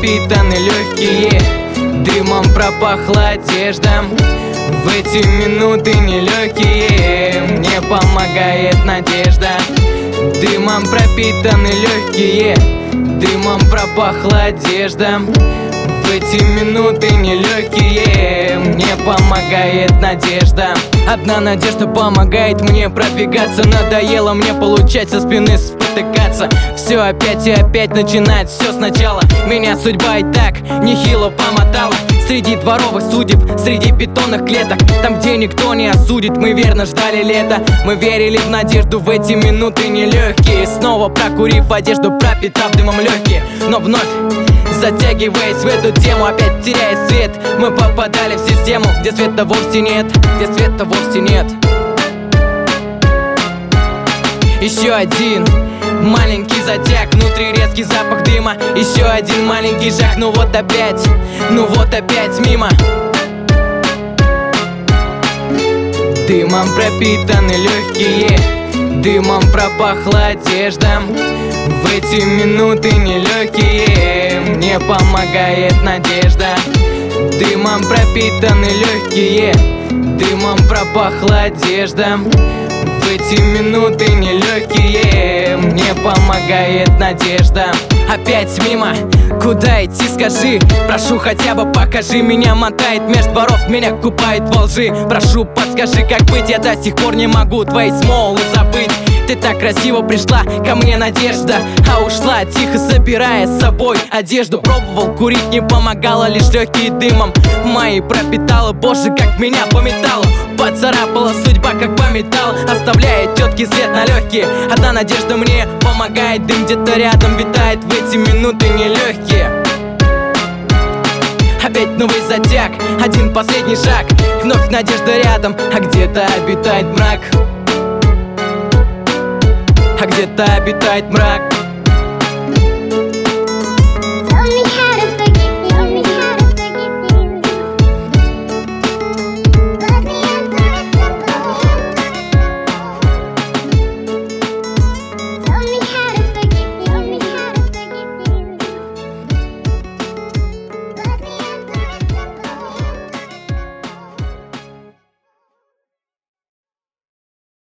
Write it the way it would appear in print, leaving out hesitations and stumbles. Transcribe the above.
пропитаны легкие, дымом пропахла одежда. В эти минуты нелегкие мне помогает надежда. Дымом пропитаны легкие, дымом пропахла одежда. В эти минуты нелегкие мне помогает надежда. Одна надежда помогает мне продвигаться. Надоело мне получать со спины спотыкаться. Все опять и опять начинает все сначала. Меня судьба и так нехило помотала. Среди дворовых судеб, среди бетонных клеток, там, где никто не осудит, мы верно ждали лета. Мы верили в надежду в эти минуты нелегкие. Снова прокурив одежду, пропитав дымом легкие. Но вновь, затягиваясь в эту тему, опять теряя свет, мы попадали в систему, где света вовсе нет, где света вовсе нет. Еще один маленький затяг, внутри резкий запах дыма. Еще один маленький шаг, ну вот опять мимо. Дымом пропитаны легкие, дымом пропахла одежда. В эти минуты нелегкие мне помогает надежда. Дымом пропитаны легкие, дымом пропахла одежда. В эти минуты нелегкие мне помогает надежда. Опять мимо, куда идти, скажи? Прошу, хотя бы покажи. Меня мотает меж дворов, меня купает во лжи. Прошу, подскажи, как быть, я до сих пор не могу твои смолы забыть. Ты так красиво пришла ко мне, надежда, а ушла тихо, собирая с собой одежду. Пробовал курить, не помогало, лишь легкие дымом мои пропитала. Боже, как меня по металлу поцарапала судьба, как по металлу, оставляет четкий след на легкие. Одна надежда мне помогает, дым где-то рядом витает в эти минуты нелегкие. Опять новый затяг, один последний шаг, вновь надежда рядом, а где-то обитает мрак. А где-то обитает мрак.